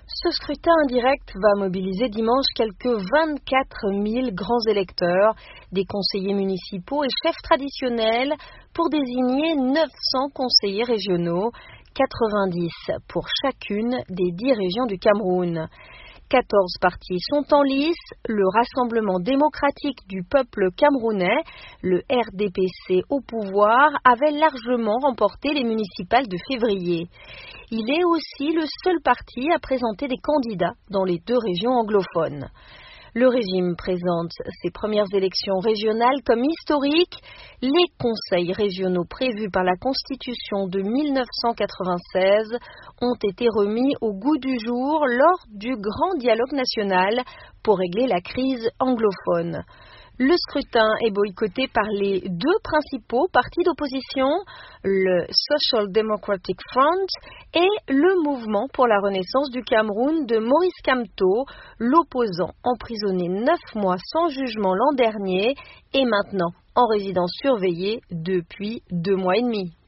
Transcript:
Ce scrutin indirect va mobiliser dimanche quelques 24 000 grands électeurs, des conseillers municipaux et chefs traditionnels pour désigner 900 conseillers régionaux, 90 pour chacune des 10 régions du Cameroun. 14 partis sont en lice. Le Rassemblement démocratique du peuple camerounais, le RDPC au pouvoir, avait largement remporté les municipales de février. Il est aussi le seul parti à présenter des candidats dans les 2 régions anglophones. Le régime présente ses premières élections régionales comme historiques. Les conseils régionaux prévus par la Constitution de 1996 ont été remis au goût du jour lors du grand dialogue national pour régler la crise anglophone. Le scrutin est boycotté par les 2 principaux partis d'opposition, le Social Democratic Front et le Mouvement pour la Renaissance du Cameroun de Maurice Kamto, l'opposant emprisonné 9 mois sans jugement l'an dernier et maintenant en résidence surveillée depuis 2 mois et demi.